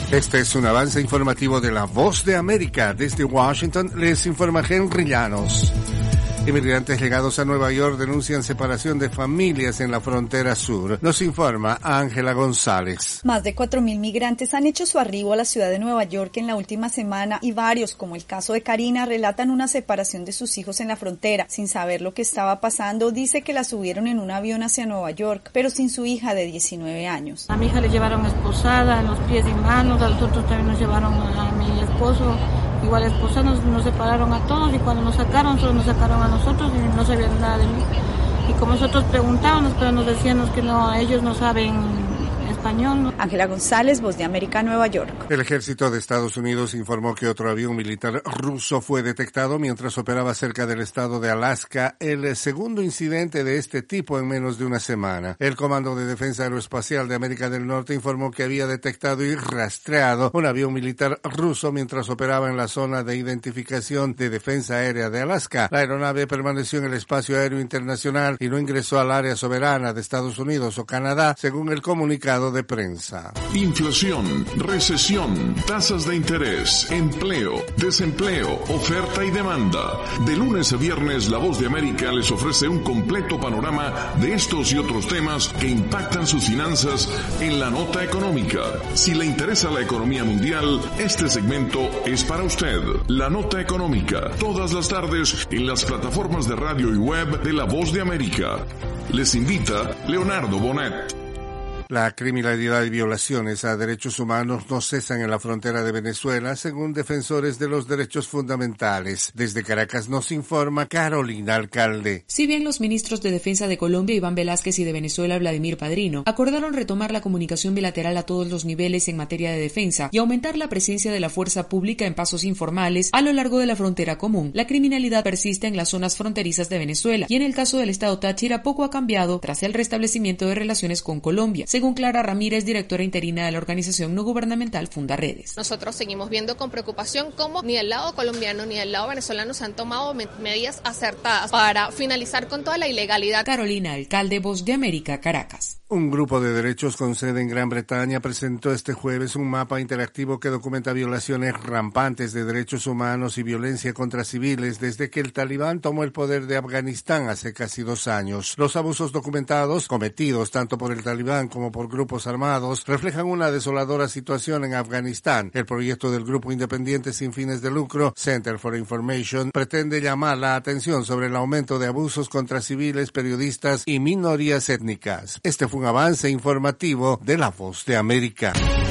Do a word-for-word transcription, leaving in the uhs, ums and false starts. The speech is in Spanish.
Este es un avance informativo de La Voz de América. Desde Washington les informa Henry Llanos. Inmigrantes llegados a Nueva York denuncian separación de familias en la frontera sur. Nos informa Ángela González. Más de cuatro mil migrantes han hecho su arribo a la ciudad de Nueva York en la última semana y varios, como el caso de Karina, relatan una separación de sus hijos en la frontera. Sin saber lo que estaba pasando, dice que la subieron en un avión hacia Nueva York, pero sin su hija de diecinueve años. A mi hija le llevaron esposada en los pies y manos, a nosotros también nos llevaron a mi esposo. Igual esposa nos, nos separaron a todos y cuando nos sacaron, solo nos sacaron a nosotros y no sabían nada de mí. Y como nosotros preguntábamos, pero nos decían que no, ellos no saben español, ¿no? Ángela González, Voz de América, Nueva York. El ejército de Estados Unidos informó que otro avión militar ruso fue detectado mientras operaba cerca del estado de Alaska, el segundo incidente de este tipo en menos de una semana. El Comando de Defensa Aeroespacial de América del Norte informó que había detectado y rastreado un avión militar ruso mientras operaba en la zona de identificación de defensa aérea de Alaska. La aeronave permaneció en el espacio aéreo internacional y no ingresó al área soberana de Estados Unidos o Canadá, según el comunicado de prensa. Inflación, recesión, tasas de interés, empleo, desempleo, oferta y demanda. De lunes a viernes, La Voz de América les ofrece un completo panorama de estos y otros temas que impactan sus finanzas en la nota económica. Si le interesa la economía mundial, este segmento es para usted. La nota económica, todas las tardes en las plataformas de radio y web de La Voz de América. Les invita Leonardo Bonet. La criminalidad y violaciones a derechos humanos no cesan en la frontera de Venezuela, según defensores de los derechos fundamentales. Desde Caracas nos informa Carolina Alcalde. Si bien los ministros de Defensa de Colombia, Iván Velázquez, y de Venezuela, Vladimir Padrino, acordaron retomar la comunicación bilateral a todos los niveles en materia de defensa y aumentar la presencia de la fuerza pública en pasos informales a lo largo de la frontera común, la criminalidad persiste en las zonas fronterizas de Venezuela y en el caso del estado Táchira poco ha cambiado tras el restablecimiento de relaciones con Colombia, según Clara Ramírez, directora interina de la organización no gubernamental Fundaredes. Nosotros seguimos viendo con preocupación cómo ni el lado colombiano ni el lado venezolano se han tomado me- medidas acertadas para finalizar con toda la ilegalidad. Carolina Alcalde, Voz de América, Caracas. Un grupo de derechos con sede en Gran Bretaña presentó este jueves un mapa interactivo que documenta violaciones rampantes de derechos humanos y violencia contra civiles desde que el Talibán tomó el poder de Afganistán hace casi dos años. Los abusos documentados, cometidos tanto por el Talibán como por grupos armados, reflejan una desoladora situación en Afganistán. El proyecto del grupo independiente sin fines de lucro, Center for Information, pretende llamar la atención sobre el aumento de abusos contra civiles, periodistas y minorías étnicas. Este fue un avance informativo de La Voz de América.